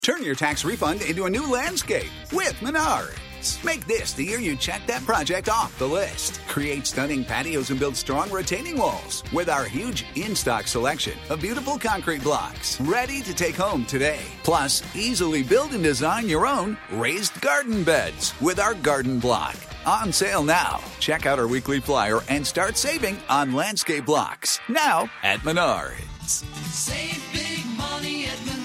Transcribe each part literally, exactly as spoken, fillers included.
Turn your tax refund into a new landscape with Menards. Make this the year you check that project off the list. Create stunning patios and build strong retaining walls with our huge in-stock selection of beautiful concrete blocks ready to take home today. Plus, easily build and design your own raised garden beds with our garden block. On sale now. Check out our weekly flyer and start saving on landscape blocks. Now at Menards. Save big money at Menards.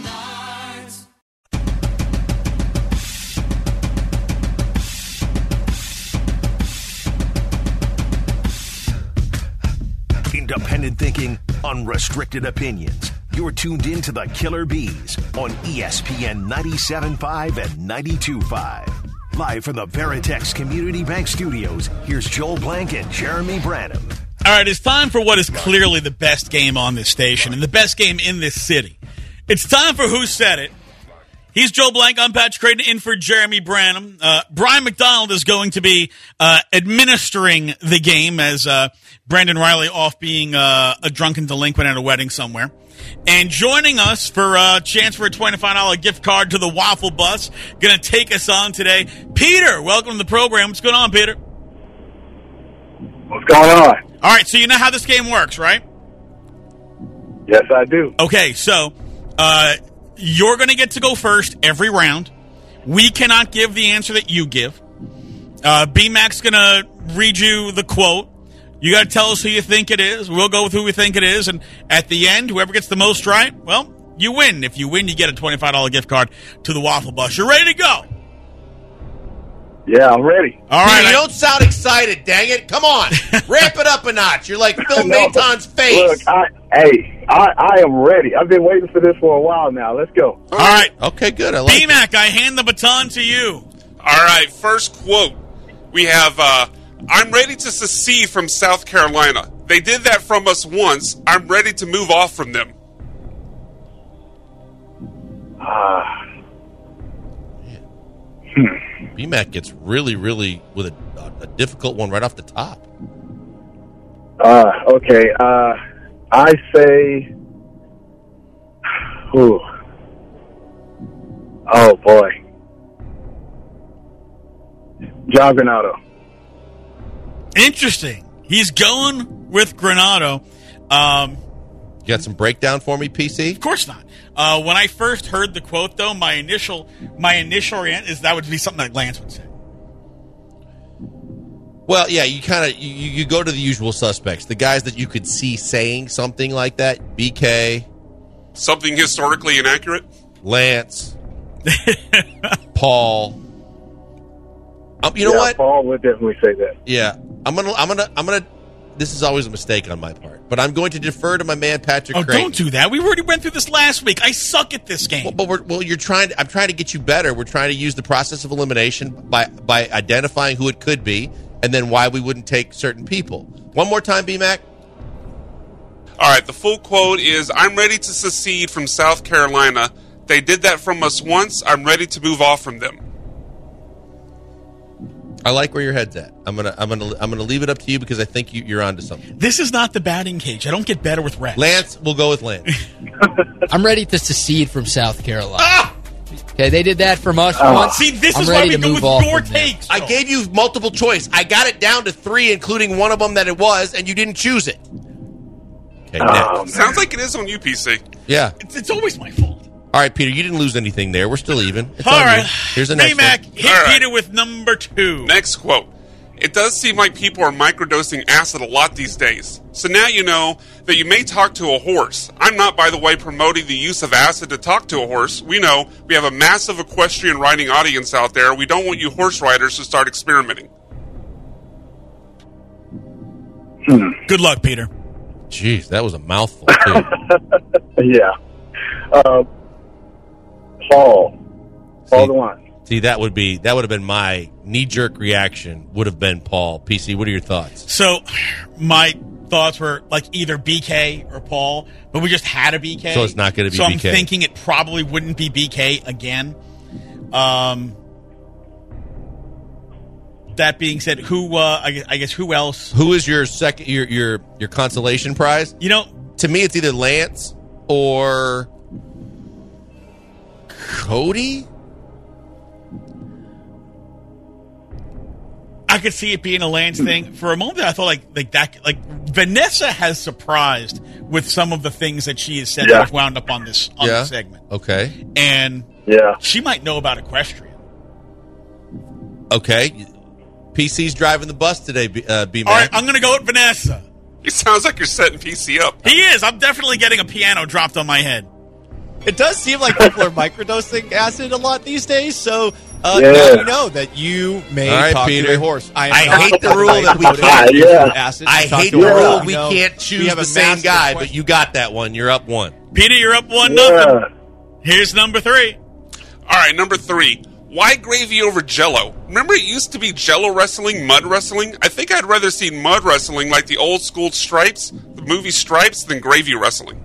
Independent thinking, unrestricted opinions. You're tuned in to the Killer Bees on E S P N ninety-seven point five and ninety-two point five. Live from the Veritex Community Bank Studios, here's Joel Blank and Jeremy Branham. All right, it's time for what is clearly the best game on this station and the best game in this city. It's time for Who Said It. He's Joel Blank. I'm Patrick Creighton in for Jeremy Branham. Uh, Brian McDonald is going to be uh, administering the game as uh, Brandon Riley off being uh, a drunken delinquent at a wedding somewhere. And joining us for a chance for a twenty-five dollars gift card to the Waffle Bus, going to take us on today, Peter. Welcome to the program. What's going on, Peter? What's going on? All right, so you know how this game works, right? Yes, I do. Okay, so uh, you're going to get to go first every round. We cannot give the answer that you give. Uh, B-Mac's going to read you the quote. You got to tell us who you think it is. We'll go with who we think it is. And at the end, whoever gets the most right, well, you win. If you win, you get a twenty-five dollars gift card to the Waffle Bus. You're ready to go? Yeah, I'm ready. All right. You I- don't sound excited, dang it. Come on. Ramp it up a notch. You're like Phil No, Maton's face. Look, I, hey, I, I am ready. I've been waiting for this for a while now. Let's go. All right. Okay, good. I like it. B-Mac, I hand the baton to you. All right, first quote. We have, uh, I'm ready to secede from South Carolina. They did that from us once. I'm ready to move off from them. Ah. B-Mac gets really, really with a, a difficult one right off the top. Uh, okay. Uh, I say, ooh. Oh, boy. John Granado. Interesting. He's going with Granado. Um, You got some breakdown for me, P C? Of course not. Uh, when I first heard the quote, though, my initial my initial reaction is that would be something like Lance would say. Well, yeah, you kind of you, you go to the usual suspects, the guys that you could see saying something like that. B K, Something historically inaccurate? Lance, Paul. Um, you know yeah, what? Paul would definitely say that. Yeah, I'm gonna, I'm gonna, I'm gonna. This is always a mistake on my part, but I'm going to defer to my man Patrick Oh, Creighton. don't do that. We already went through this last week. I suck at this game. Well, but we're, well, you're trying. To, I'm trying to get you better. We're trying to use the process of elimination by by identifying who it could be, and then why we wouldn't take certain people. One more time, B-Mac. All right, the full quote is, I'm ready to secede from South Carolina. They did that from us once. I'm ready to move off from them. I like where your head's at. I'm gonna, I'm gonna, I'm gonna leave it up to you because I think you, you're onto something. This is not the batting cage. I don't get better with Rex. Lance, we'll go with Lance. I'm ready to secede from South Carolina. Ah! Okay, they did that from us Oh. once. See, this I'm is why ready we to go move with off your from them. takes. I gave you multiple choice. I got it down to three, including one of them that it was, and you didn't choose it. Okay, Oh, next. Sounds like it is on you, P C. Yeah. It's, it's always my fault. All right, Peter, you didn't lose anything there. We're still even. It's All on right. you. Here's the next B-Mac, one. hit All right. Peter with number two. Next quote. It does seem like people are microdosing acid a lot these days. So now you know that you may talk to a horse. I'm not, by the way, promoting the use of acid to talk to a horse. We know we have a massive equestrian riding audience out there. We don't want you horse riders to start experimenting. Good luck, Peter. Jeez, that was a mouthful, too. Yeah. Uh, Paul. Paul See- the one. See, that would be that would have been my knee-jerk reaction, would have been Paul. P C, what are your thoughts? So, my thoughts were like either B K or Paul, but we just had a B K. So it's not gonna be so B K. I'm thinking it probably wouldn't be B K again. Um, that being said, who uh, I, guess, I guess who else? Who is your second your your your consolation prize? You know, To me, it's either Lance or Cody? I could see it being a Lance thing. For a moment, I thought like like that. Like Vanessa has surprised with some of the things that she has said Yeah. that have wound up on this on Yeah. this segment, Okay. and Yeah. she might know about equestrian. Okay. P C's driving the bus today, B- uh, B-Man. All right, I'm going to go with Vanessa. It sounds like you're setting P C up. He is. I'm definitely getting a piano dropped on my head. It does seem like people are microdosing acid a lot these days, so uh, Yeah. now you know that you may All right, talk Peter. to a horse. am I not hate the talking rule about that we promoting can't- use of Yeah. acid. I Talk hate to the a horse. rule You we know, can't choose have the a same massive guy, question. but you got that one. You're up one. Peter, you're up one Yeah. nothing. Here's number three. All right, number three. Why gravy over Jello? Remember, it used to be Jello wrestling, mud wrestling. I think I'd rather see mud wrestling like the old school Stripes, the movie Stripes, than gravy wrestling.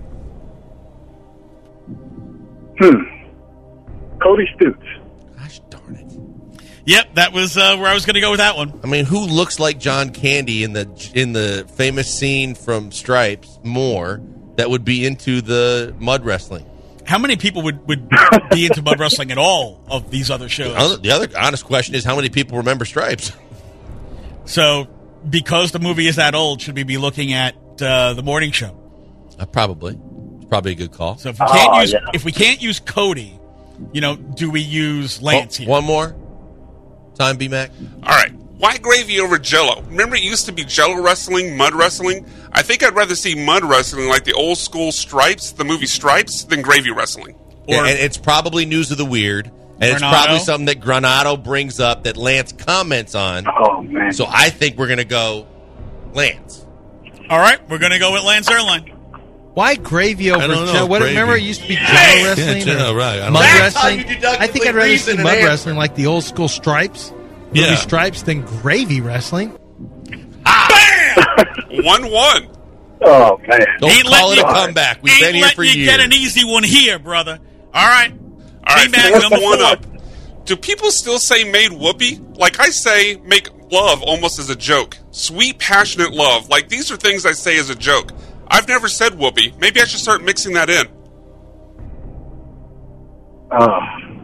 Hmm. Cody Stoots. Gosh darn it. Yep, that was uh, where I was going to go with that one. I mean, who looks like John Candy in the in the famous scene from Stripes more that would be into the mud wrestling? How many people would, would be into mud wrestling at all of these other shows? The other honest question is how many people remember Stripes? So, because the movie is that old, should we be looking at uh, the morning show? Uh, probably. It's probably a good call. So if we can't Oh, use yeah. if we can't use Cody, you know, do we use Lance Oh, here? one more time, B-Mac. All right. Why gravy over Jello? Remember, it used to be Jello wrestling, mud wrestling. I think I'd rather see mud wrestling like the old school Stripes, the movie Stripes, than gravy wrestling. Or- and it's probably news of the weird, and it's Granado? probably something that Granado brings up that Lance comments on. Oh, man. So I think we're going to go Lance. All right, we're going to go with Lance Erline. Why gravy over I don't know, Jello? What, gravy. Remember, it used to be Jello Hey! wrestling, Yeah, Jello, or right. I don't mud know. That's how wrestling. you deductively I think I'd rather reason see an mud answer. wrestling like the old school Stripes, movie Yeah. Stripes, than gravy wrestling. one one. Oh, man. Don't Ain't call it letting a you- comeback. We've Ain't been here letting for you years. get an easy one here, brother. All right. All right, B-Mac, fourth number one four. up. Do people still say made whoopee? Like I say, make love almost as a joke. Sweet, passionate love. Like these are things I say as a joke. I've never said whoopee. Maybe I should start mixing that in. Oh.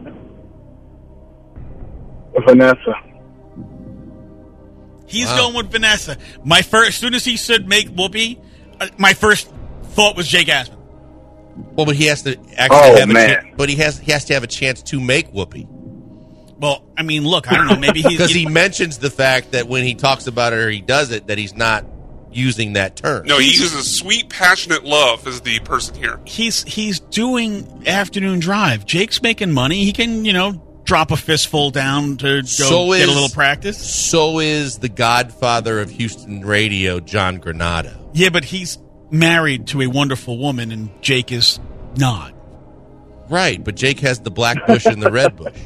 Vanessa. He's Wow. going with Vanessa. My first, as soon as he said make whoopee, uh, my first thought was Jake Asman. Well, but he has to actually Oh, have a man. chance. But he has he has to have a chance to make Whoopi. Well, I mean, look, I don't know. Maybe he's Because he mentions the fact that when he talks about it or he does it, that he's not using that term. No, he uses sweet, passionate love as the person here. he's he's doing afternoon drive. Jake's making money. He can, you know, drop a fistful down to go So get is- a little practice. So is the godfather of Houston radio, John Granado. Yeah, but he's married to a wonderful woman, and Jake is not. Right, but Jake has the black bush and the red bush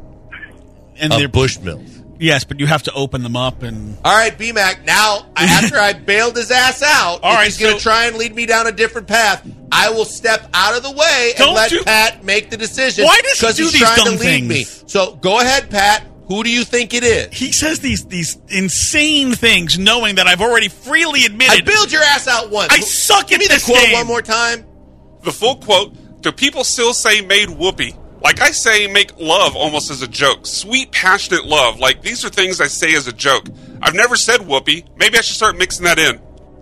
And of they're Bushmills. yes, but you have to open them up and. All right, B-Mac, now, I- after I bailed his ass out, All if right, he's going so- to try and lead me down a different path, I will step out of the way and Don't let do- Pat make the decision. Why does he Because do he's these trying dumb to lead things? me. So go ahead, Pat. Who do you think it is? He says these these insane things, knowing that I've already freely I admitted. bailed your ass out once. I suck Give at me the this quote game. one more time. The full quote, do people still say made whoopee? Like I say make love almost as a joke. Sweet, passionate love. Like these are things I say as a joke. I've never said whoopee. Maybe I should start mixing that in.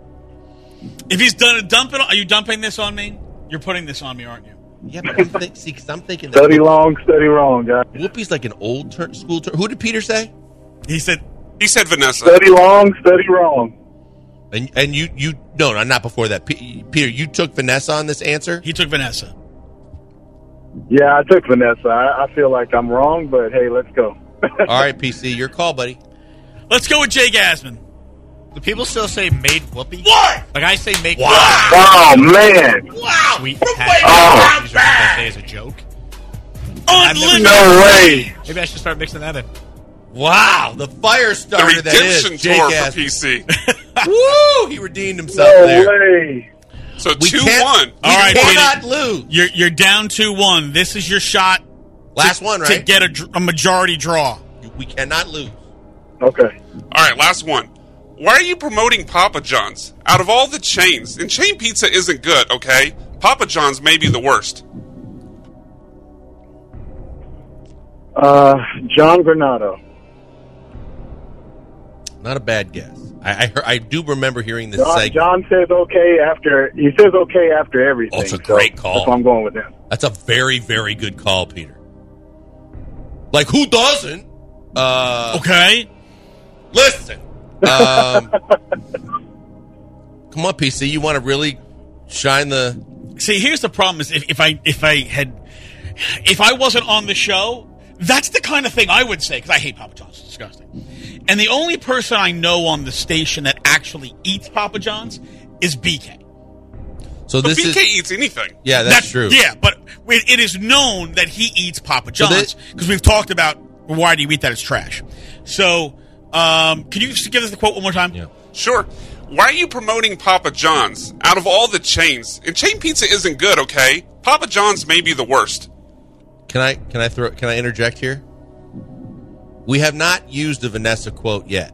If he's done a dump it, are you dumping this on me? You're putting this on me, aren't you? Yeah, but I'm, think, see, cause I'm thinking that Study long, study wrong, guys. Whoopi's like an old ter- school term. Who did Peter say? He said, He said Vanessa. Study long, study wrong. And and you you no no not before that. P- Peter, you took Vanessa on this answer. he took Vanessa. Yeah, I took Vanessa. I, I feel like I'm wrong, but hey, let's go. All right, P C, your call, buddy. Let's go with Jake Asman. Do people still say made whoopee? What? Like I say make Oh, man. Wow! sweet, From passionate way love. down These are things I say as a joke. Unlimited. No way. Maybe I should start mixing that in. Wow, the fire The starter that is redemption Jake tour Asman. for P C. Woo! He redeemed himself No there. way. So We two can't- one. We All right, cannot lose. You're you're down two one. This is your shot Last one, to right? get a, dr- a majority draw. We cannot lose. Okay. All right, last one. Why are you promoting Papa John's? Out of all the chains, and chain pizza isn't good, okay? Papa John's may be the worst. Uh, John Granado. Not a bad guess. I I, heard, I do remember hearing this John, segment. John says okay after he says okay after everything. Oh, it's a so great call. That's why I'm going with him. That's a very, very good call, Peter. Like, who doesn't? Uh, Okay. Listen. Um, come on, P C. You want to really shine the... See, here's the problem: is if, if I if I had if I wasn't on the show, that's the kind of thing I would say because I hate Papa John's. It's disgusting. And the only person I know on the station that actually eats Papa John's is B K. So But this B K is... eats anything. Yeah, that's, true. Yeah, but it, it is known that he eats Papa So John's this- because we've talked about why do you eat that? It's trash. So, um, can you just give us the quote one more time? Yeah. Sure. Why are you promoting Papa John's out of all the chains? And chain pizza isn't good, okay? Papa John's may be the worst. Can I can I throw can I interject here? We have not used a Vanessa quote yet.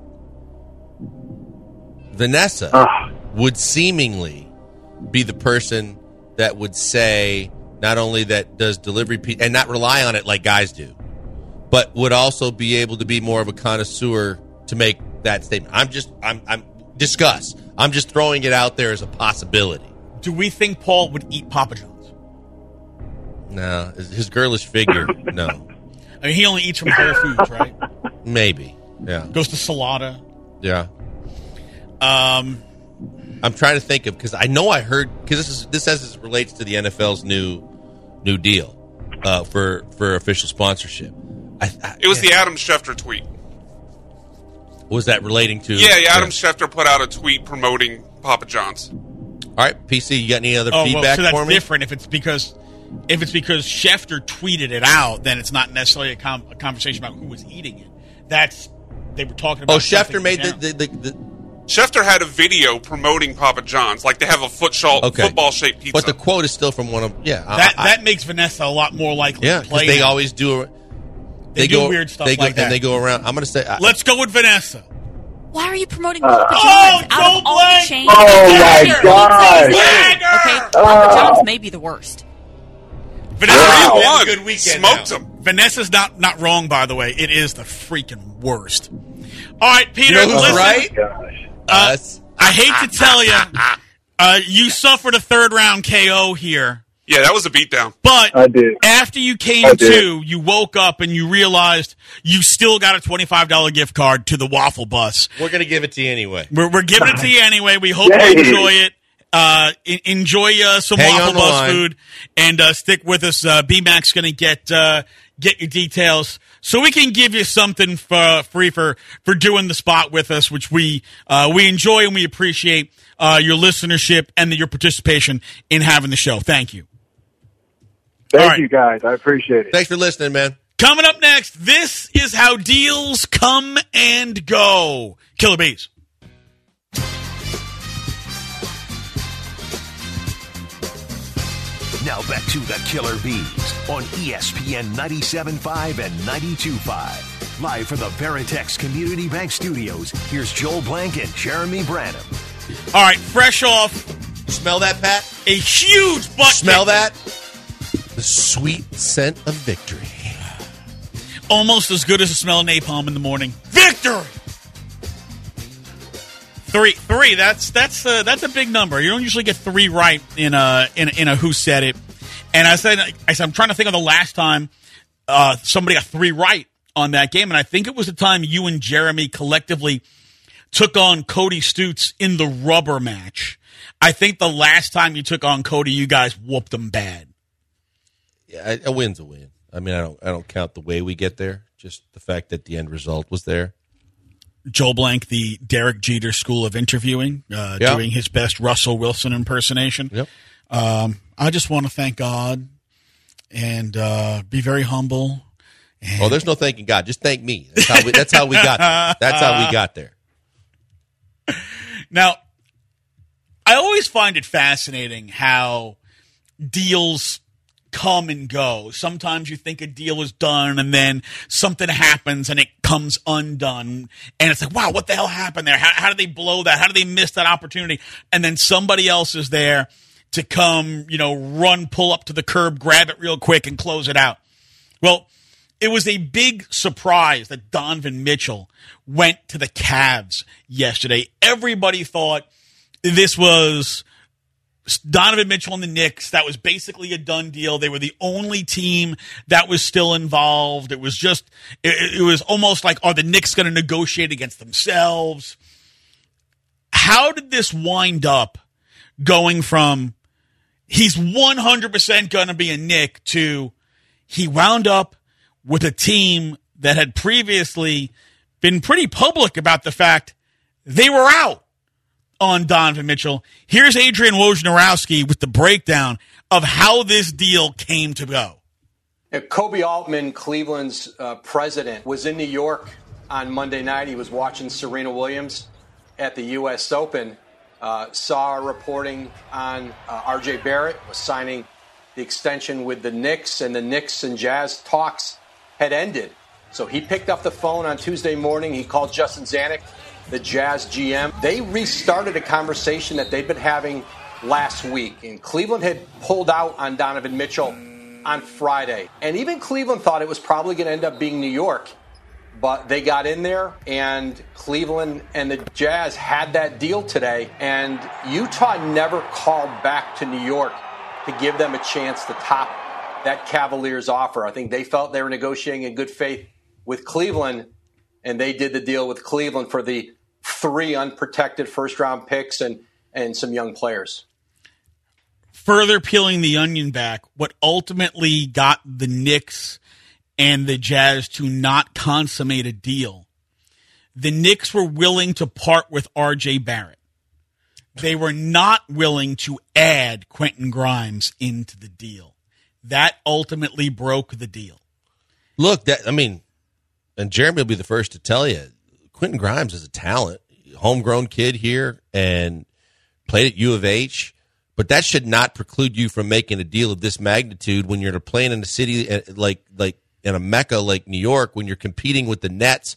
Vanessa Ah. would seemingly be the person that would say not only that does delivery pizza and not rely on it like guys do, but would also be able to be more of a connoisseur to make that statement. I'm just I'm I'm discuss. I'm just throwing it out there as a possibility. Do we think Paul would eat Papa John's? No, his his girlish figure, no. I mean, he only eats from Whole Foods, right? Maybe. Yeah. Goes to Salada. Yeah. Um, I'm trying to think of because I know I heard because this is this as it relates to the N F L's new new deal uh, for for official sponsorship. I, I, It was the Adam Schefter tweet. was that relating to? Yeah, yeah, Adam Schefter put out a tweet promoting Papa John's. All right, P C, you got any other oh, feedback well, so for that's me? different. If it's because if it's because Schefter tweeted it out, then it's not necessarily a, com- a conversation about who was eating it. That's they were talking about. Oh, something Schefter made in the, general. the, the, the Schefter had a video promoting Papa John's, like they have a foot shalt, okay. football-shaped pizza. But the quote is still from one of yeah. that I, that makes Vanessa a lot more likely yeah, to because play. they now. always do. They do go, weird stuff they go, like that. and they go around. I'm going to say. I, Let's go with Vanessa. Why are you promoting Uh, Papa John's Oh, out Joe of all Blank! the chains? Oh, my Sure, God. pizza is good. Okay, Papa John's may be the worst. Vanessa, Wow. you Won. had a good weekend. Smoked now. him. Vanessa's not not wrong, by the way. It is the freaking worst. All right, Peter. You know who's listen, right? Gosh. Uh, Us. I hate to tell you, uh, you suffered a third round K O here. Yeah, that was a beatdown. But I did. after you came I did. to, you woke up and you realized you still got a twenty-five dollars gift card to the Waffle Bus. We're going to give it to you anyway. We're, we're giving it to you anyway. We hope Yay. you enjoy it. Uh, en- enjoy uh, some Hang on Waffle the Bus line. food and uh, stick with us. Uh, B-Mac's going to get uh, get your details so we can give you something for free for, for doing the spot with us, which we uh, we enjoy and we appreciate uh, your listenership and your participation in having the show. Thank you. Thank All right. you, guys. I appreciate it. Thanks for listening, man. Coming up next, this is how deals come and go. Killer Bees. Now back to the Killer Bees on E S P N ninety-seven point five and ninety-two point five. Live from the Veritex Community Bank Studios, here's Joel Blank and Jeremy Branham. All right, fresh off Smell that, Pat? a huge butt Smell kick. that? The sweet scent of victory. Almost as good as the smell of napalm in the morning. Victory! Three, three. That's that's uh, that's a big number. You don't usually get three right in a in a, in a Who Said It. And I said, I said, I'm trying to think of the last time uh, somebody got three right on that game, and I think it was the time you and Jeremy collectively took on Cody Stutes in the rubber match. I think the last time you took on Cody, you guys whooped him bad. Yeah, a win's a win. I mean, I don't I don't count the way we get there, just the fact that the end result was there. Joel Blank, the Derek Jeter School of Interviewing, uh, Yeah. doing his best Russell Wilson impersonation. Yep. Um, I just want to thank God and uh, be very humble. Oh, there's no thanking God. Just thank me. That's how we, that's how we got there. That's how we got there. Now, I always find it fascinating how deals come and go. Sometimes you think a deal is done and then something happens and it comes undone. And it's like, wow, what the hell happened there? How, how did they blow that? How did they miss that opportunity? And then somebody else is there to come, you know, run, pull up to the curb, grab it real quick and close it out. Well, it was a big surprise that Donovan Mitchell went to the Cavs yesterday. Everybody thought this was Donovan Mitchell and the Knicks. That was basically a done deal. They were the only team that was still involved. It was just, it, it was almost like, are the Knicks going to negotiate against themselves? How did this wind up going from he's one hundred percent going to be a Knick to he wound up with a team that had previously been pretty public about the fact they were out on Donovan Mitchell? Here's Adrian Wojnarowski with the breakdown of how this deal came to go. Kobe Altman, Cleveland's uh, president, was in New York on Monday night. He was watching Serena Williams at the U S Open. Uh, saw reporting on uh, R J Barrett was signing the extension with the Knicks, and the Knicks and Jazz talks had ended. So he picked up the phone on Tuesday morning. He called Justin Zanuck, the Jazz G M. They restarted a conversation that they'd been having last week. And Cleveland had pulled out on Donovan Mitchell on Friday. And even Cleveland thought it was probably going to end up being New York. But they got in there, and Cleveland and the Jazz had that deal today. And Utah never called back to New York to give them a chance to top that Cavaliers offer. I think they felt they were negotiating in good faith with Cleveland, and they did the deal with Cleveland for the three unprotected first-round picks and, and some young players. Further peeling the onion back, what ultimately got the Knicks and the Jazz to not consummate a deal, the Knicks were willing to part with R J Barrett. They were not willing to add Quentin Grimes into the deal. That ultimately broke the deal. Look, that I mean, and Jeremy will be the first to tell you, Quentin Grimes is a talent, homegrown kid here, and played at U of H. But that should not preclude you from making a deal of this magnitude when you're playing in a city like like in a mecca like New York, when you're competing with the Nets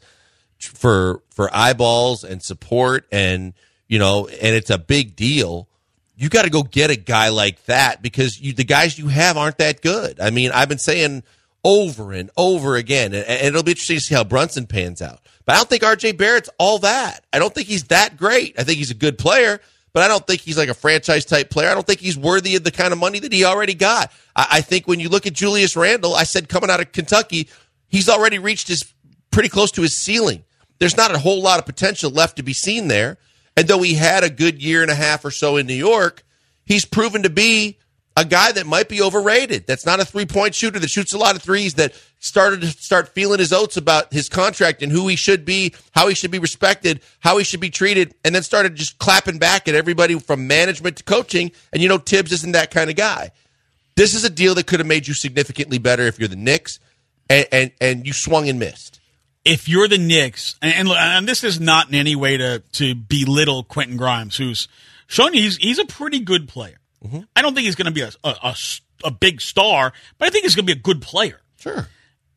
for for eyeballs and support, and you know, and it's a big deal. You got to go get a guy like that because you, the guys you have aren't that good. I mean, I've been saying over and over again, and, and it'll be interesting to see how Brunson pans out. But I don't think R J Barrett's all that. I don't think he's that great. I think he's a good player, but I don't think he's like a franchise-type player. I don't think he's worthy of the kind of money that he already got. I, I think when you look at Julius Randle, I said coming out of Kentucky, he's already reached his pretty close to his ceiling. There's not a whole lot of potential left to be seen there. And though he had a good year and a half or so in New York, he's proven to be a guy that might be overrated. That's not a three-point shooter that shoots a lot of threes, that started to start feeling his oats about his contract and who he should be, how he should be respected, how he should be treated, and then started just clapping back at everybody from management to coaching. And, you know, Tibbs isn't that kind of guy. This is a deal that could have made you significantly better if you're the Knicks, and, and, and you swung and missed. If you're the Knicks, and, and, and this is not in any way to, to belittle Quentin Grimes, who's shown you he's, he's a pretty good player. Mm-hmm. I don't think he's going to be a, a, a, a big star, but I think he's going to be a good player. Sure.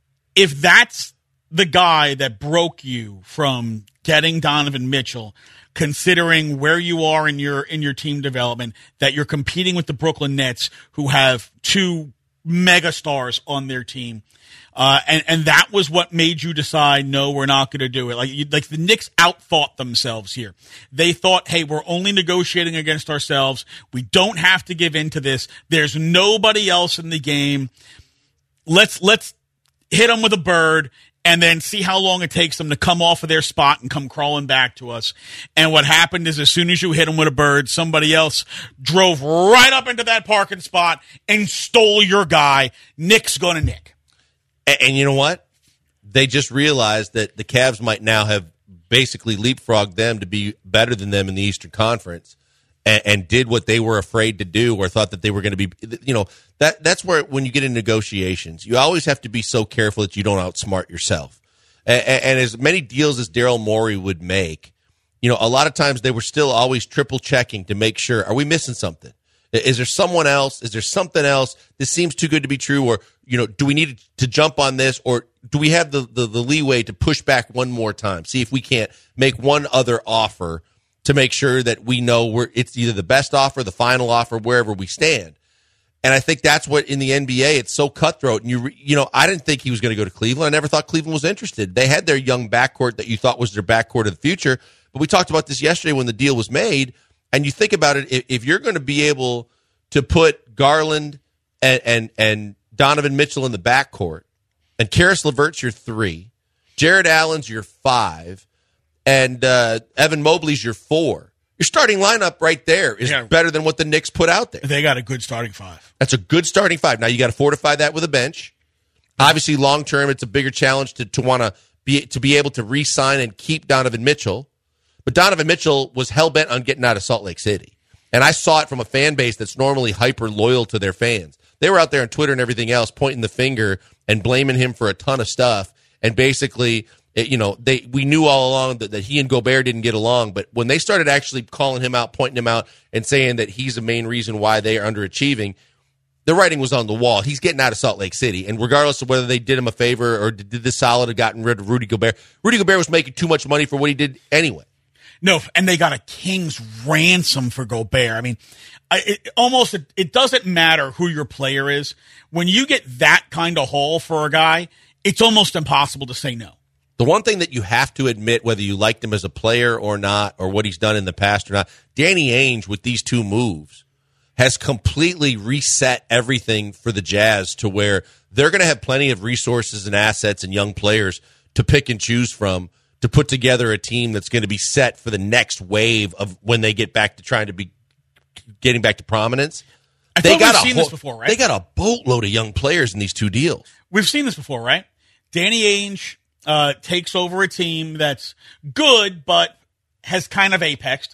If that's the guy that broke you from getting Donovan Mitchell, considering where you are in your in your team development, that you're competing with the Brooklyn Nets, who have two mega stars on their team, uh, and and that was what made you decide, no, we're not going to do it. Like you, like the Knicks outthought themselves here. They thought, hey, we're only negotiating against ourselves. We don't have to give in to this. There's nobody else in the game. Let's let's hit them with a bird and then see how long it takes them to come off of their spot and come crawling back to us. And what happened is, as soon as you hit them with a bird, somebody else drove right up into that parking spot and stole your guy. Nick's going to Nick. And, and you know what? They just realized that the Cavs might now have basically leapfrogged them to be better than them in the Eastern Conference, and, and did what they were afraid to do, or thought that they were going to be, you know, that that's where when you get in negotiations, you always have to be so careful that you don't outsmart yourself. And, and as many deals as Daryl Morey would make, you know, a lot of times they were still always triple checking to make sure, are we missing something? Is there someone else? Is there something else? This seems too good to be true. Or, you know, do we need to jump on this? Or do we have the, the, the leeway to push back one more time? See if we can't make one other offer to make sure that we know we're, it's either the best offer, the final offer, wherever we stand. And I think that's what in the N B A, it's so cutthroat. And, you you know, I didn't think he was going to go to Cleveland. I never thought Cleveland was interested. They had their young backcourt that you thought was their backcourt of the future. But we talked about this yesterday when the deal was made. And you think about it, if, if you're going to be able to put Garland and, and, and Donovan Mitchell in the backcourt, and Karis LeVert's your three, Jared Allen's your five, and uh, Evan Mobley's your four. Your starting lineup right there is yeah. better than what the Knicks put out there. They got a good starting five. That's a good starting five. Now you got to fortify that with a bench. Obviously, long term, it's a bigger challenge to to want to be to be able to re-sign and keep Donovan Mitchell. But Donovan Mitchell was hell bent on getting out of Salt Lake City, and I saw it from a fan base that's normally hyper loyal to their fans. They were out there on Twitter and everything else, pointing the finger and blaming him for a ton of stuff, and basically. It, you know, they we knew all along that, that he and Gobert didn't get along, but when they started actually calling him out, pointing him out, and saying that he's the main reason why they are underachieving, the writing was on the wall. He's getting out of Salt Lake City, and regardless of whether they did him a favor or did the solid of gotten rid of Rudy Gobert, Rudy Gobert was making too much money for what he did anyway. No, and they got a king's ransom for Gobert. I mean, I, it, almost it, it doesn't matter who your player is. When you get that kind of haul for a guy, it's almost impossible to say no. The one thing that you have to admit, whether you liked him as a player or not, or what he's done in the past or not, Danny Ainge with these two moves has completely reset everything for the Jazz to where they're going to have plenty of resources and assets and young players to pick and choose from to put together a team that's going to be set for the next wave of when they get back to trying to be getting back to prominence. I they got we've a seen whole, this before, right? They got a boatload of young players in these two deals. We've seen this before, right? Danny Ainge Uh, takes over a team that's good but has kind of apexed,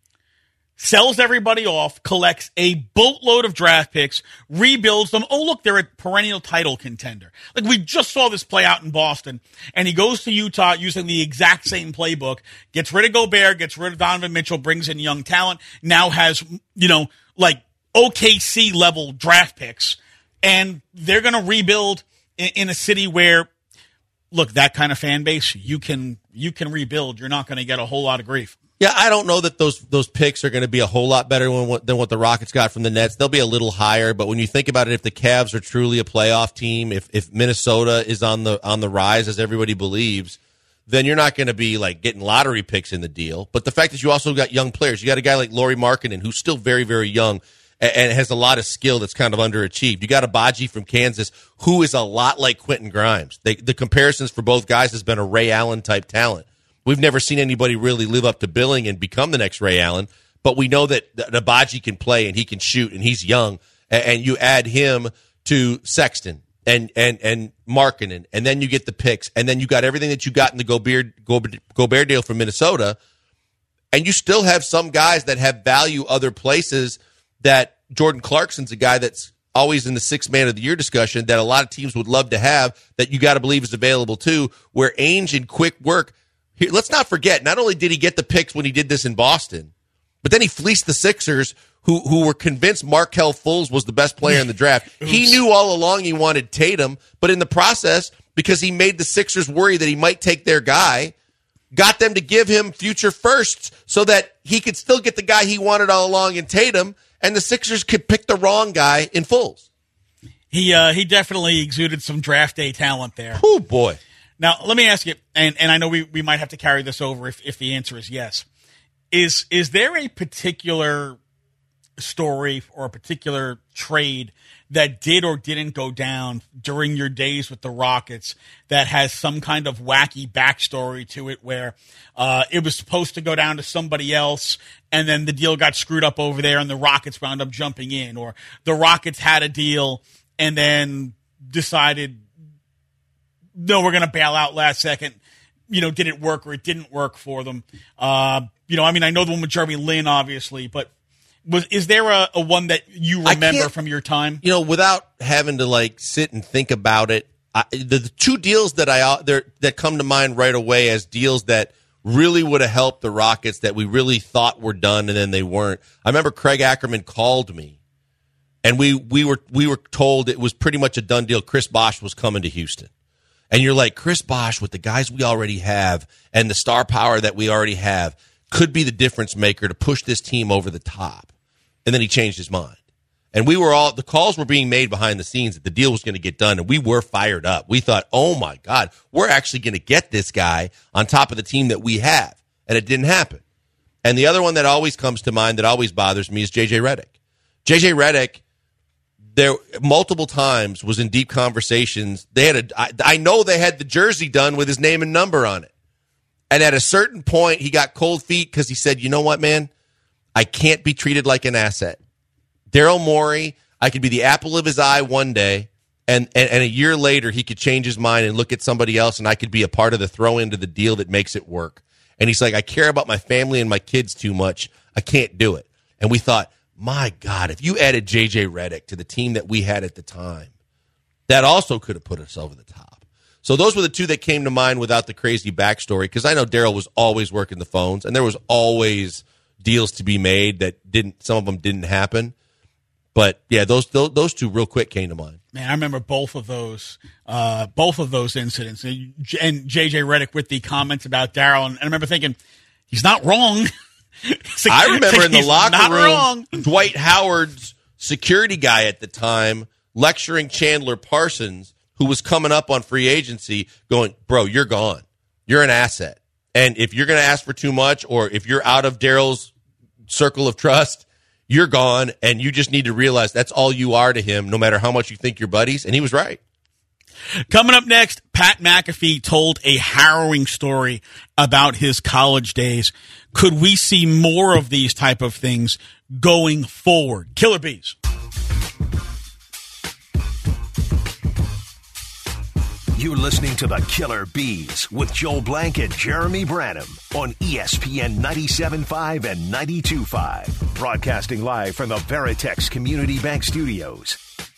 sells everybody off, collects a boatload of draft picks, rebuilds them. Oh, look, they're a perennial title contender. Like, we just saw this play out in Boston, and he goes to Utah using the exact same playbook, gets rid of Gobert, gets rid of Donovan Mitchell, brings in young talent, now has, you know, like O K C-level draft picks, and they're going to rebuild in, in a city where, look, that kind of fan base, you can you can rebuild. You're not going to get a whole lot of grief. Yeah, I don't know that those those picks are going to be a whole lot better than what, than what the Rockets got from the Nets. They'll be a little higher, but when you think about it, if the Cavs are truly a playoff team, if if Minnesota is on the on the rise as everybody believes, then you're not going to be like getting lottery picks in the deal. But the fact that you also got young players, you got a guy like Lauri Markkanen who's still very very young and has a lot of skill that's kind of underachieved. You got Abaji from Kansas, who is a lot like Quentin Grimes. They, the comparisons for both guys has been a Ray Allen-type talent. We've never seen anybody really live up to billing and become the next Ray Allen, but we know that, that Abaji can play and he can shoot and he's young, and, and you add him to Sexton and and and Markkanen, and then you get the picks, and then you got everything that you got in the Gobert, Gobert, Gobert deal from Minnesota, and you still have some guys that have value other places. That Jordan Clarkson's a guy that's always in the sixth man of the year discussion that a lot of teams would love to have, that you got to believe is available too, where Ainge in quick work, here, let's not forget, not only did he get the picks when he did this in Boston, but then he fleeced the Sixers who who were convinced Markelle Fultz was the best player in the draft. He knew all along he wanted Tatum, but in the process, because he made the Sixers worry that he might take their guy, got them to give him future firsts so that he could still get the guy he wanted all along in Tatum, and the Sixers could pick the wrong guy in Fultz. He uh, he definitely exuded some draft day talent there. Oh, boy. Now, let me ask you, and, and I know we, we might have to carry this over if, if the answer is yes. Is is there a particular story or a particular trade that did or didn't go down during your days with the Rockets that has some kind of wacky backstory to it where uh, it was supposed to go down to somebody else and then the deal got screwed up over there and the Rockets wound up jumping in, or the Rockets had a deal and then decided, no, we're going to bail out last second. You know, did it work or it didn't work for them? Uh, you know, I mean, I know the one with Jeremy Lin, obviously, but was is there a, a one that you remember from your time? You know, without having to like sit and think about it, I, the, the two deals that I there that come to mind right away as deals that really would have helped the Rockets that we really thought were done and then they weren't. I remember Craig Ackerman called me, and we we were we were told it was pretty much a done deal. Chris Bosh was coming to Houston. And you're like, Chris Bosh, with the guys we already have and the star power that we already have, could be the difference maker to push this team over the top. And then he changed his mind. And we were all, the calls were being made behind the scenes that the deal was going to get done, and we were fired up. We thought, oh my God, we're actually going to get this guy on top of the team that we have. And it didn't happen. And the other one that always comes to mind that always bothers me is J J Redick. J J Redick, there multiple times was in deep conversations. They had a, I, I know they had the jersey done with his name and number on it. And at a certain point, he got cold feet because he said, you know what, man? I can't be treated like an asset. Daryl Morey, I could be the apple of his eye one day, and, and, and a year later he could change his mind and look at somebody else, and I could be a part of the throw into the deal that makes it work. And he's like, I care about my family and my kids too much. I can't do it. And we thought, my God, if you added J J Redick to the team that we had at the time, that also could have put us over the top. So those were the two that came to mind without the crazy backstory, because I know Daryl was always working the phones, and there was always deals to be made that didn't, some of them didn't happen. But yeah, those, those those two real quick came to mind. Man, I remember both of those, uh, both of those incidents, and, and J J Redick with the comments about Daryl, and I remember thinking, he's not wrong. Like, I remember like, in the he's locker not room, wrong. Dwight Howard's security guy at the time lecturing Chandler Parsons, who was coming up on free agency, going, "Bro, you're gone. You're an asset, and if you're going to ask for too much, or if you're out of Daryl's circle of trust, you're gone, and you just need to realize that's all you are to him, no matter how much you think you're buddies." And he was right. Coming up next, Pat McAfee told a harrowing story about his college days. Could we see more of these type of things going forward? Killer Bees. You're listening to the Killer Bees with Joel Blank and Jeremy Branham on E S P N ninety-seven point five and ninety-two point five. Broadcasting live from the Veritex Community Bank Studios.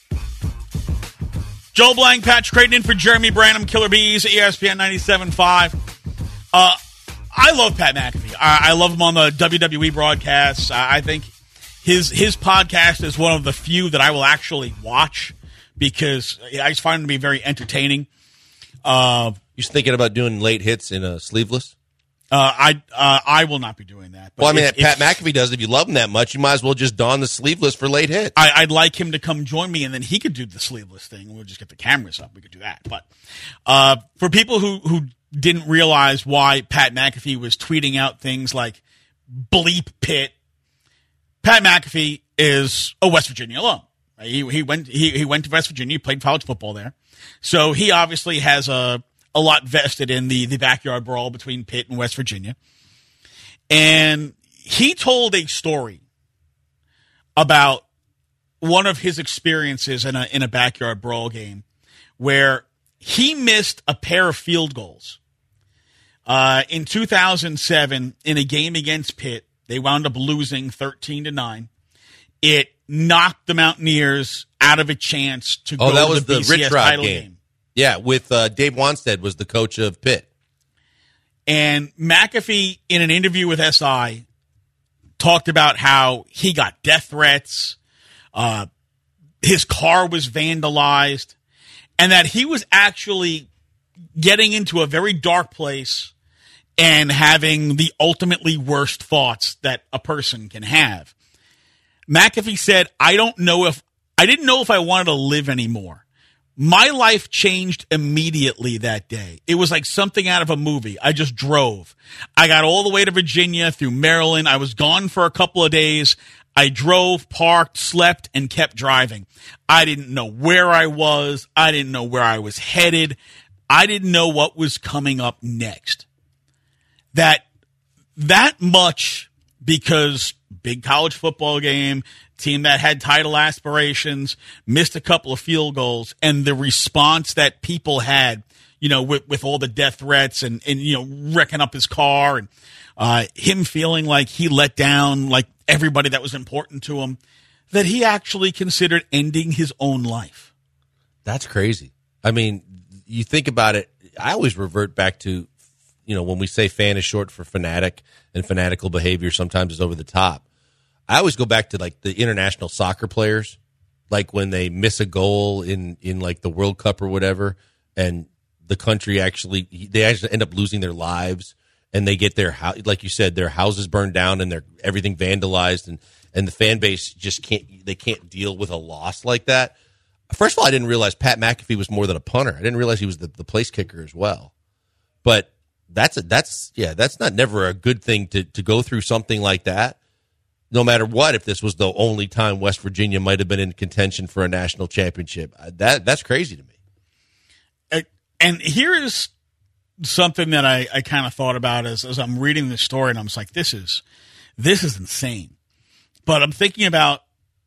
Joel Blank, Patrick Creighton in for Jeremy Branham, Killer Bees, E S P N ninety-seven point five. Uh, I love Pat McAfee. I, I love him on the W W E broadcasts. I, I think his his podcast is one of the few that I will actually watch because I just find him to be very entertaining. Uh, you thinking about doing late hits in a sleeveless? Uh, I uh, I will not be doing that. But well, I mean, if, Pat if, McAfee does. If you love him that much, you might as well just don the sleeveless for late hits. I, I'd like him to come join me, and then he could do the sleeveless thing. We'll just get the cameras up. We could do that. But uh, for people who, who didn't realize why Pat McAfee was tweeting out things like bleep Pitt, Pat McAfee is a West Virginia alum. He he went he, he went to West Virginia. He played college football there, so he obviously has a a lot vested in the the backyard brawl between Pitt and West Virginia. And he told a story about one of his experiences in a in a backyard brawl game where he missed a pair of field goals. Uh, in two thousand seven, in a game against Pitt, they wound up losing thirteen to nine. It knocked the Mountaineers out of a chance to oh, go that to was the, the B C S Rich Rod title game. game. Yeah, with uh, Dave Wanstead was the coach of Pitt. And McAfee, in an interview with S I, talked about how he got death threats, uh, his car was vandalized, and that he was actually getting into a very dark place and having the ultimately worst thoughts that a person can have. McAfee said, I don't know if, I didn't know if I wanted to live anymore. My life changed immediately that day. It was like something out of a movie. I just drove. I got all the way to Virginia through Maryland. I was gone for a couple of days. I drove, parked, slept, and kept driving. I didn't know where I was. I didn't know where I was headed. I didn't know what was coming up next. That, that much because big college football game, team that had title aspirations, missed a couple of field goals, and the response that people had, you know, with, with all the death threats and, and, you know, wrecking up his car and uh, him feeling like he let down, like, everybody that was important to him, that he actually considered ending his own life. That's crazy. I mean, you think about it, I always revert back to, you know, when we say fan is short for fanatic and fanatical behavior sometimes is over the top. I always go back to like the international soccer players, like when they miss a goal in, in like the World Cup or whatever, and the country actually, they actually end up losing their lives. and they get their house, like you said, their houses burned down and their everything vandalized, and, and the fan base just can't they can't deal with a loss like that. First of all, I didn't realize Pat McAfee was more than a punter. I didn't realize he was the, the place kicker as well. But that's a, that's yeah, that's not never a good thing to to go through something like that. No matter what, if this was the only time West Virginia might have been in contention for a national championship, that that's crazy to me. And here's something that I, I kind of thought about as, as I'm reading this story, and I'm just like, this is this is insane. But I'm thinking about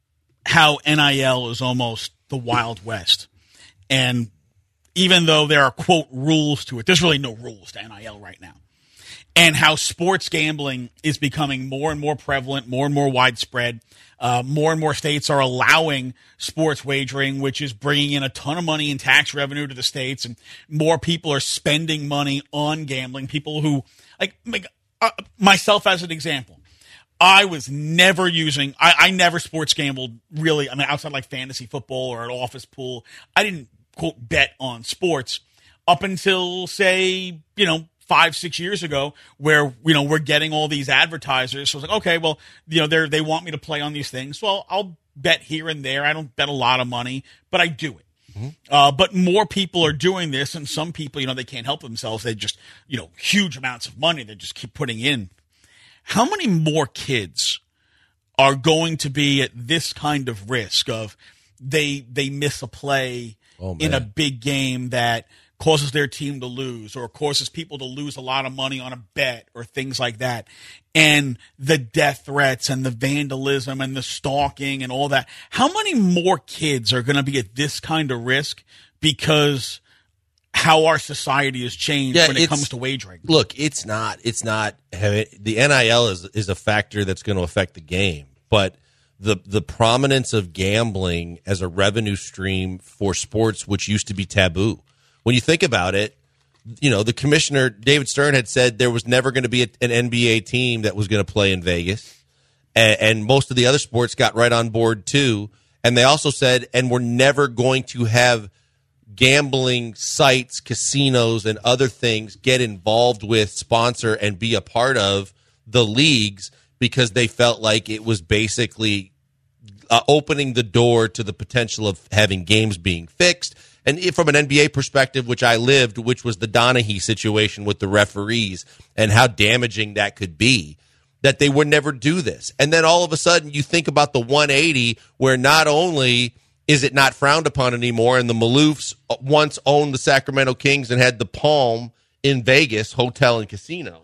how N I L is almost the Wild West. And even though there are, quote, rules to it, there's really no rules to N I L right now. And how sports gambling is becoming more and more prevalent, more and more widespread. Uh, more and more states are allowing sports wagering, which is bringing in a ton of money in tax revenue to the states, and more people are spending money on gambling. People who, like, like uh, myself as an example, I was never using, I, I never sports gambled really. I mean, outside like fantasy football or an office pool, I didn't, quote, bet on sports up until, say, you know, five, six years ago, where, you know, we're getting all these advertisers. So I was like, okay, well, you know, they they want me to play on these things. Well, I'll bet here and there. I don't bet a lot of money, but I do it. Mm-hmm. Uh, but more people are doing this, and some people, you know, they can't help themselves. They just, you know, huge amounts of money they just keep putting in. How many more kids are going to be at this kind of risk of they they miss a play oh, in a big game that causes their team to lose, or causes people to lose a lot of money on a bet, or things like that, and the death threats and the vandalism and the stalking and all that? How many more kids are going to be at this kind of risk because how our society has changed yeah, when it comes to wagering? Look, it's not. It's not. The N I L is is a factor that's going to affect the game, but the the prominence of gambling as a revenue stream for sports, which used to be taboo. When you think about it, you know, the commissioner, David Stern, had said there was never going to be a, an N B A team that was going to play in Vegas. And, and most of the other sports got right on board, too. And they also said, and we're never going to have gambling sites, casinos, and other things get involved with, sponsor, and be a part of the leagues, because they felt like it was basically uh, opening the door to the potential of having games being fixed. And from an N B A perspective, which I lived, which was the Donaghy situation with the referees and how damaging that could be, that they would never do this. And then all of a sudden you think about the one eighty, where not only is it not frowned upon anymore, and the Maloofs once owned the Sacramento Kings and had the Palm in Vegas, hotel and casino.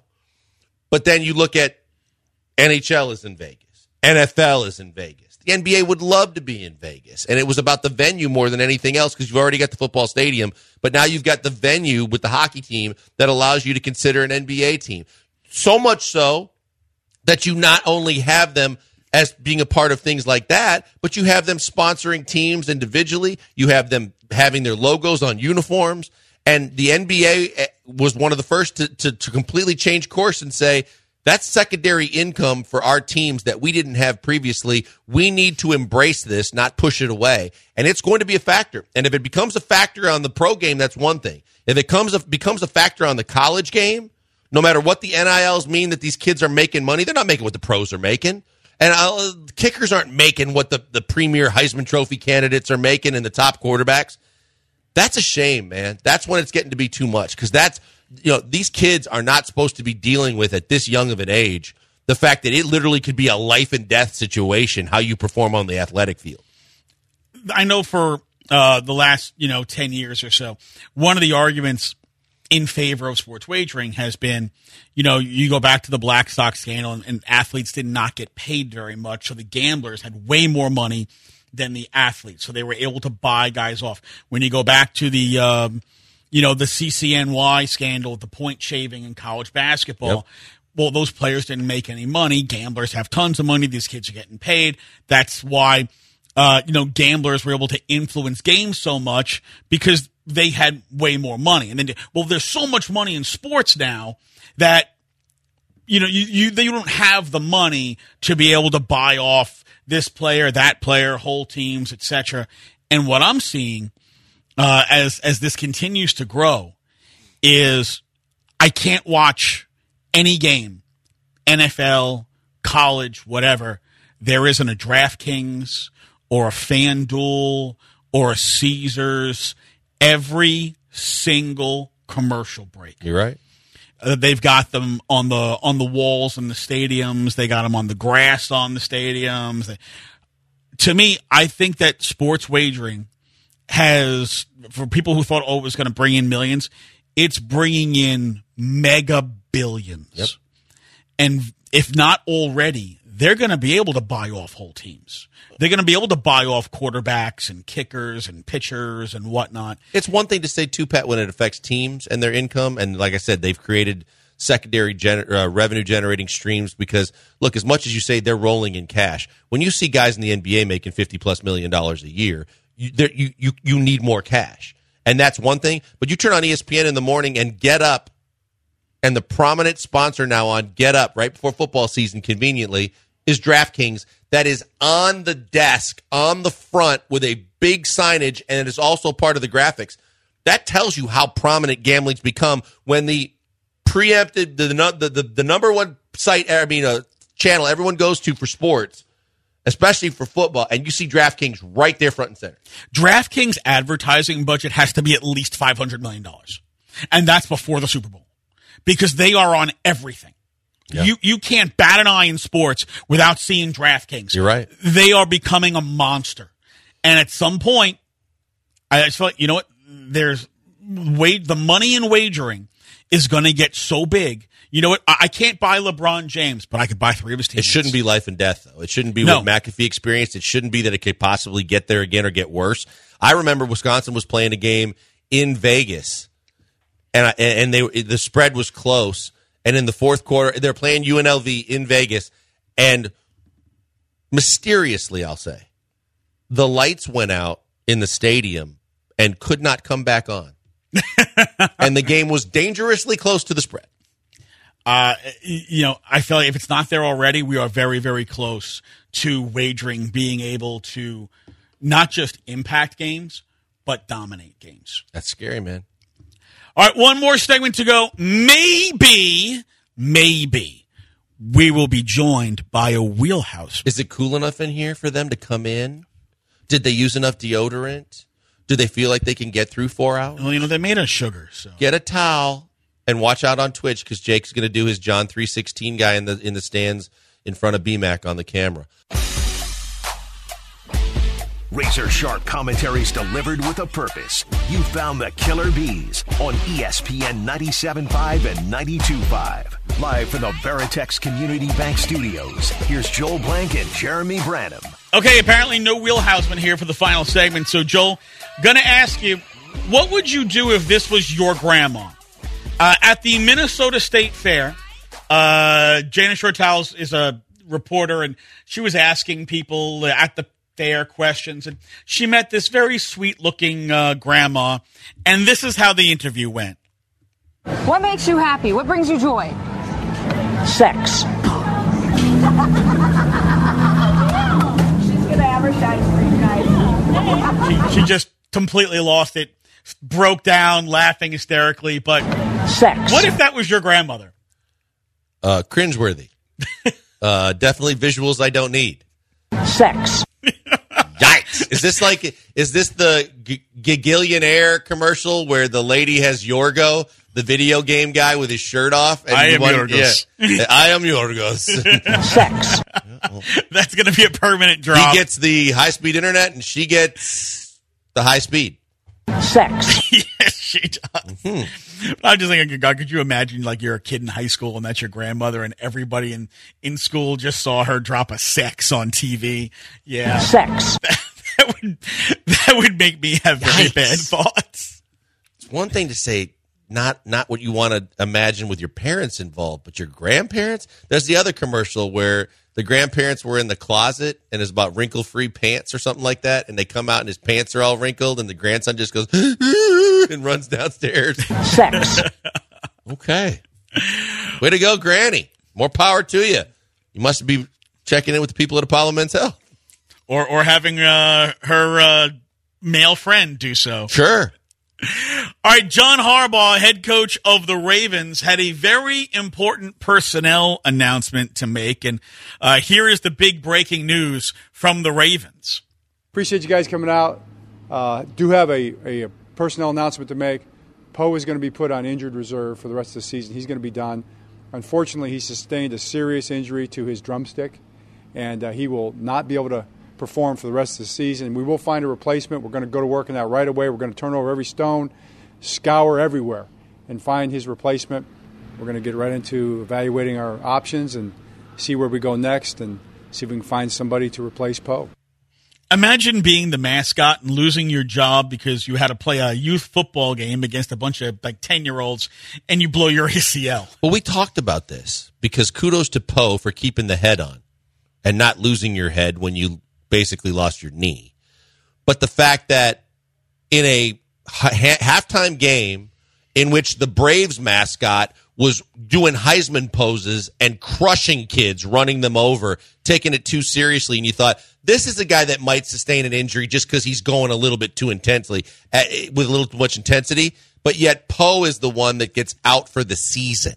But then you look at N H L is in Vegas. N F L is in Vegas. The N B A would love to be in Vegas, and it was about the venue more than anything else, because you've already got the football stadium, but now you've got the venue with the hockey team that allows you to consider an N B A team. So much so that you not only have them as being a part of things like that, but you have them sponsoring teams individually. You have them having their logos on uniforms, and the N B A was one of the first to, to, to completely change course and say, that's secondary income for our teams that we didn't have previously. We need to embrace this, not push it away. And it's going to be a factor. And if it becomes a factor on the pro game, that's one thing. If it comes a, becomes a factor on the college game, no matter what the N I Ls mean that these kids are making money, they're not making what the pros are making. And uh, kickers aren't making what the, the premier Heisman Trophy candidates are making and the top quarterbacks. That's a shame, man. That's when it's getting to be too much, because that's, you know, these kids are not supposed to be dealing with at this young of an age the fact that it literally could be a life and death situation, how you perform on the athletic field. I know for uh, the last, you know, ten years or so, one of the arguments in favor of sports wagering has been, you know, you go back to the Blackstock scandal, and, and athletes did not get paid very much, so the gamblers had way more money than the athletes, so they were able to buy guys off. When you go back to the um, you know, the C C N Y scandal, the point shaving in college basketball. Yep. Well, those players didn't make any money. Gamblers have tons of money. These kids are getting paid. That's why, uh, you know, gamblers were able to influence games so much, because they had way more money. And then, well, there's so much money in sports now that, you know, you, you, they don't have the money to be able to buy off this player, that player, whole teams, et cetera. And what I'm seeing, Uh, as as this continues to grow, is I can't watch any game, N F L, college, whatever, there isn't a DraftKings or a FanDuel or a Caesars. Every single commercial break. You're right. Uh, they've got them on the on the walls in the stadiums. They got them on the grass on the stadiums. They, to me, I think that sports wagering has, for people who thought, oh, it was going to bring in millions, it's bringing in mega billions. Yep. And if not already, they're going to be able to buy off whole teams. They're going to be able to buy off quarterbacks and kickers and pitchers and whatnot. It's one thing to say, too, Pat, when it affects teams and their income. And like I said, they've created secondary gener- uh, revenue-generating streams because, look, as much as you say they're rolling in cash, when you see guys in the N B A making fifty-plus million dollars a year, you, you, you, you need more cash. And that's one thing. But you turn on E S P N in the morning and Get Up, and the prominent sponsor now on Get Up right before football season, conveniently, is DraftKings. That is on the desk, on the front, with a big signage, and it is also part of the graphics. That tells you how prominent gambling's become when the preempted, the the, the, the number one site, I mean, a channel everyone goes to for sports, especially for football, and you see DraftKings right there front and center. DraftKings advertising budget has to be at least five hundred million dollars, and that's before the Super Bowl, because they are on everything. Yeah. You you can't bat an eye in sports without seeing DraftKings. You're right. They are becoming a monster. And at some point, I just feel like, you know what? There's wait, the money in wagering is going to get so big. You know what? I, I can't buy LeBron James, but I could buy three of his teams. It shouldn't be life and death, though. It shouldn't be no. what McAfee experienced. It shouldn't be that it could possibly get there again or get worse. I remember Wisconsin was playing a game in Vegas, and I, and they the spread was close. And in the fourth quarter, they're playing U N L V in Vegas, and mysteriously, I'll say, the lights went out in the stadium and could not come back on. And the game was dangerously close to the spread. Uh, you know, I feel like if it's not there already, we are very, very close to wagering being able to not just impact games, but dominate games. That's scary, man. All right, one more segment to go. Maybe, maybe we will be joined by a wheelhouse. Is it cool enough in here for them to come in? Did they use enough deodorant? Do they feel like they can get through four hours? Well, you know, they made of sugar. So get a towel and watch out on Twitch because Jake's going to do his John three sixteen guy in the in the stands in front of B MAC on the camera. Razor sharp commentaries delivered with a purpose. You found the Killer Bees on E S P N ninety-seven point five and ninety-two point five. Live from the Veritex Community Bank Studios, here's Joel Blank and Jeremy Branham. Okay, apparently no wheelhouseman here for the final segment. So, Joel, going to ask you, what would you do if this was your grandma? Uh, at the Minnesota State Fair, uh, Jana Shortals is a reporter, and she was asking people at the fair questions, and she met this very sweet-looking uh, grandma, and this is how the interview went. What makes you happy? What brings you joy? Sex. She's gonna advertise for you guys. she, she just completely lost it, broke down, laughing hysterically, but sex. What if that was your grandmother? Uh, cringeworthy. uh, definitely visuals I don't need. Sex. Yikes! Is this like? Is this the G- Gigillionaire commercial where the lady has Yorgo, the video game guy, with his shirt off? And I am one, Yorgos. Yeah, I am Yorgos. Sex. That's going to be a permanent drop. He gets the high-speed internet, and she gets the high speed. Sex. Yes, she does. Mm-hmm. I'm just thinking, God, could you imagine, like, you're a kid in high school and that's your grandmother, and everybody in, in school just saw her drop a sex on T V? Yeah. Sex. That, that would that would make me have very Yikes. bad thoughts. It's one thing to say not not what you want to imagine with your parents involved, but your grandparents? There's the other commercial where the grandparents were in the closet and it's about wrinkle-free pants or something like that, and they come out and his pants are all wrinkled, and the grandson just goes and runs downstairs. Sex. Okay. Way to go, Granny. More power to you. You must be checking in with the people at Apollo Men's Health. Or or having uh, her uh, male friend do so. Sure. All right, John Harbaugh, head coach of the Ravens, had a very important personnel announcement to make, and uh, here is the big breaking news from the Ravens. Appreciate you guys coming out. Uh, do have a, a personnel announcement to make. Poe is going to be put on injured reserve for the rest of the season. He's going to be done. Unfortunately, he sustained a serious injury to his drumstick, and uh, he will not be able to perform for the rest of the season. We will find a replacement. We're going to go to work on that right away. We're going to turn over every stone, scour everywhere, and find his replacement. We're going to get right into evaluating our options and see where we go next and see if we can find somebody to replace Poe. Imagine being the mascot and losing your job because you had to play a youth football game against a bunch of like ten-year-olds and you blow your A C L. Well, we talked about this because kudos to Poe for keeping the head on and not losing your head when you basically lost your knee. But the fact that in a ha- halftime game in which the Braves mascot was doing Heisman poses and crushing kids, running them over, taking it too seriously, and you thought, this is a guy that might sustain an injury just because he's going a little bit too intensely, at, with a little too much intensity, but yet Poe is the one that gets out for the season.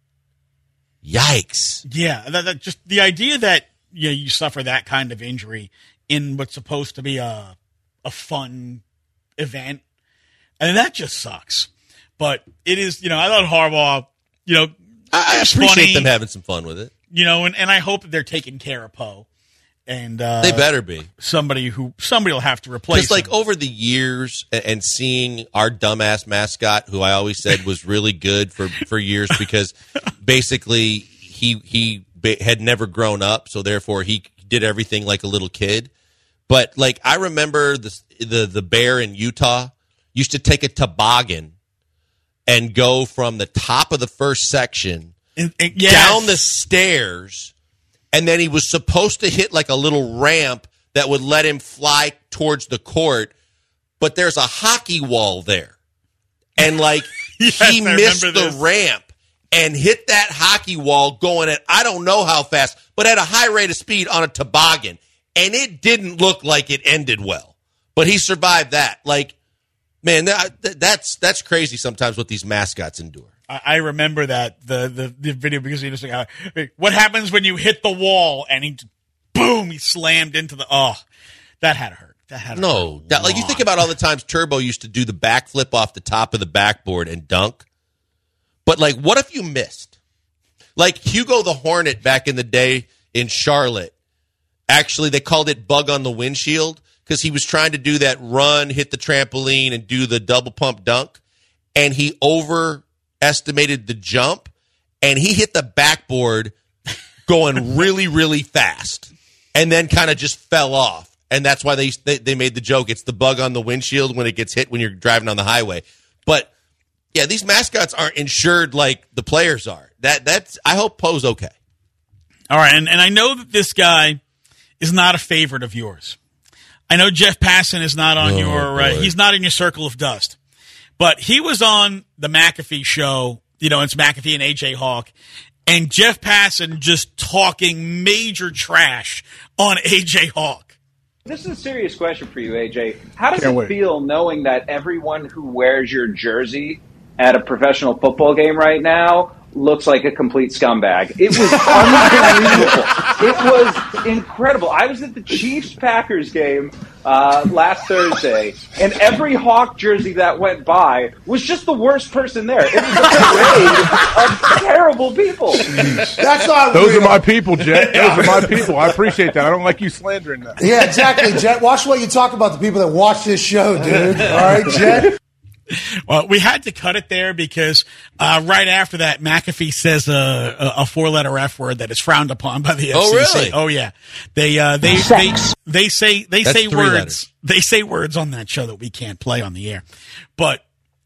Yikes. Yeah, that, that just the idea that you know, you suffer that kind of injury in what's supposed to be a a fun event, and that just sucks. But it is, you know, I thought Harbaugh, you know, I appreciate funny, them having some fun with it. You know, and, and I hope that they're taking care of Poe. And uh, they better be. Somebody who somebody will have to replace. Because, like, him. Over the years, and seeing our dumbass mascot, who I always said was really good for, for years, because basically he he had never grown up, so therefore he did everything like a little kid. But like, I remember the the the bear in Utah used to take a toboggan and go from the top of the first section and, and, yes. down the stairs. And then he was supposed to hit like a little ramp that would let him fly towards the court, but there's a hockey wall there. And like yes, he I missed the this. ramp and hit that hockey wall going at I don't know how fast, but at a high rate of speed on a toboggan. And it didn't look like it ended well. But he survived that. Like, man, that, that's that's crazy sometimes what these mascots endure. I remember that, the, the, the video, because he was like, uh, what happens when you hit the wall? And he, boom, he slammed into the, oh, that had to hurt. That had to no, hurt. That, like you think about all the times Turbo used to do the backflip off the top of the backboard and dunk. But, like, what if you missed? Like Hugo the Hornet back in the day in Charlotte, actually, they called it bug on the windshield because he was trying to do that run, hit the trampoline, and do the double pump dunk. And he over... estimated the jump, and he hit the backboard going really, really fast, and then kind of just fell off. And that's why they, they they made the joke. It's the bug on the windshield when it gets hit when you're driving on the highway. But yeah, these mascots aren't insured like the players are. That that's I hope Poe's okay. All right, and, and I know that this guy is not a favorite of yours. I know Jeff Passan is not on oh, your uh, he's not in your circle of dust. But he was on the McAfee show, you know, it's McAfee and A J Hawk, and Jeff Passan just talking major trash on A J Hawk. This is a serious question for you, A J. How does Can't it wait. feel knowing that everyone who wears your jersey at a professional football game right now looks like a complete scumbag? It was unbelievable. It was incredible. I was at the Chiefs-Packers game uh, last Thursday, and every Hawk jersey that went by was just the worst person there. It was a parade of terrible people. That's not Those real. are my people, Jet. Those are my people. I appreciate that. I don't like you slandering them. Yeah, exactly, Jet. Watch what you talk about the people that watch this show, dude. All right, Jet? Well, we had to cut it there because uh, right after that, McAfee says a, a, a four-letter F word that is frowned upon by the F C C. Oh, really? Oh, yeah. They uh, they, they they say they That's say three words. letters. They say words on that show that we can't play on the air. But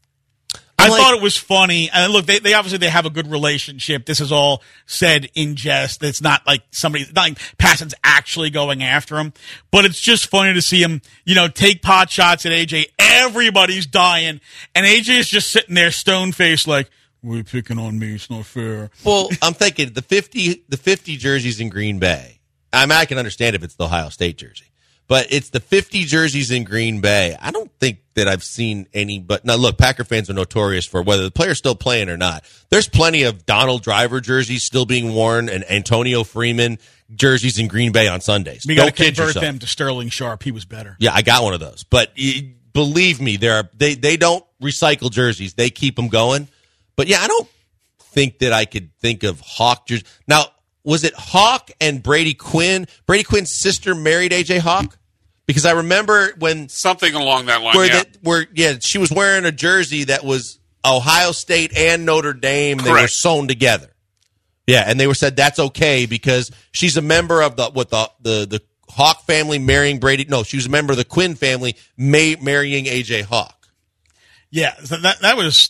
I I'm like- thought it was funny. And look, they, they obviously they have a good relationship. This is all said in jest. It's not like somebody, not like Passan's actually going after him. But it's just funny to see him, you know, take pot shots at A J. Everybody's dying, and A J is just sitting there, stone faced, like, "What are you picking on me? It's not fair." Well, I'm thinking the fifty the fifty jerseys in Green Bay. I mean, I can understand if it's the Ohio State jersey, But it's the fifty jerseys in Green Bay. I don't think that I've seen any. But now, look, Packer fans are notorious for whether the player's still playing or not. There's plenty of Donald Driver jerseys still being worn and Antonio Freeman jerseys in Green Bay on Sundays. You got to Don't kid convert yourself. them to Sterling Sharp. He was better. Yeah, I got one of those. But eh, believe me, there are they they don't recycle jerseys. They keep them going. But yeah, I don't think that I could think of Hawk jerseys. Now, was it Hawk and Brady Quinn? Brady Quinn's sister married A J Hawk? Because I remember when something along that line. Where yeah. that, where yeah, she was wearing a jersey that was Ohio State and Notre Dame. Correct. They were sewn together. Yeah, and they were said that's okay because she's a member of the what the the the Hawk family marrying Brady. No, she was a member of the Quinn family may, marrying A J Hawk. Yeah, so that that was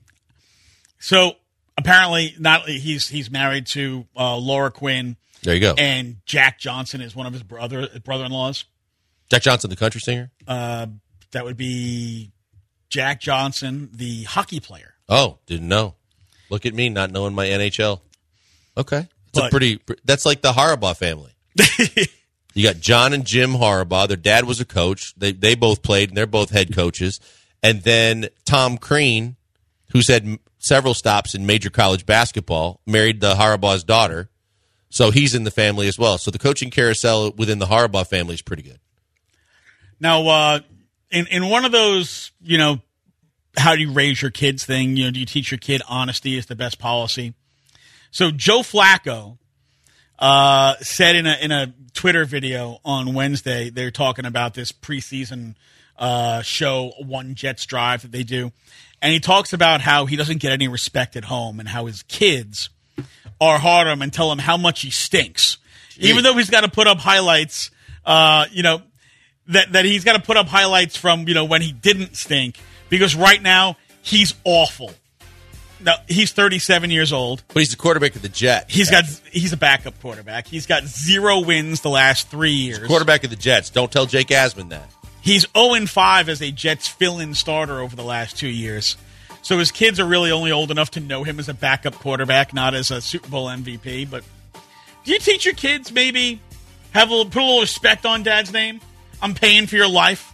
so. Apparently, not he's he's married to uh, Laura Quinn. There you go. And Jack Johnson is one of his brother brother-in-laws. Jack Johnson, the country singer? Uh, that would be Jack Johnson, the hockey player. Oh, didn't know. Look at me, not knowing my N H L. Okay, it's But- a pretty. That's like the Harbaugh family. You got John and Jim Harbaugh. Their dad was a coach. They they both played, and they're both head coaches. And then Tom Crean, who's had m- several stops in major college basketball, married the Harbaugh's daughter. So he's in the family as well. So the coaching carousel within the Harbaugh family is pretty good. Now, uh, in in one of those, you know, how do you raise your kids thing? You know, do you teach your kid honesty is the best policy? So Joe Flacco uh, said in a in a Twitter video on Wednesday, they're talking about this preseason uh, show, One Jets Drive that they do, and he talks about how he doesn't get any respect at home and how his kids are hard on him and tell him how much he stinks, even though he's got to put up highlights. Uh, you know. That that he's got to put up highlights from, you know, when he didn't stink, because right now he's awful. Now he's thirty-seven years old, but he's the quarterback of the Jets. He's got he's a backup quarterback. He's got zero wins the last three years. He's quarterback of the Jets. Don't tell Jake Asman that. He's oh and five as a Jets fill-in starter over the last two years. So his kids are really only old enough to know him as a backup quarterback, not as a Super Bowl M V P. But do you teach your kids maybe have a little, put a little respect on Dad's name? I'm paying for your life.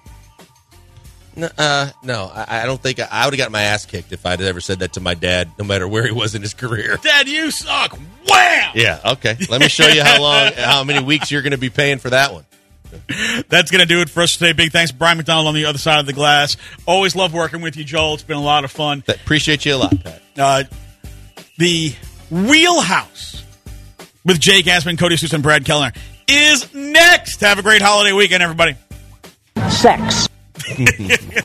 No, uh, no I, I don't think I, I would have got my ass kicked if I'd ever said that to my dad, no matter where he was in his career. Dad, you suck. Wham! Yeah, okay. Let me show you how long, how many weeks you're going to be paying for that one. That's going to do it for us today. Big thanks to Brian McDonald on the other side of the glass. Always love working with you, Joel. It's been a lot of fun. Appreciate you a lot, Pat. Uh, the Wheelhouse with Jake Asman, Cody Sousa, and Brad Kellner is next. Have a great holiday weekend, everybody. Sex.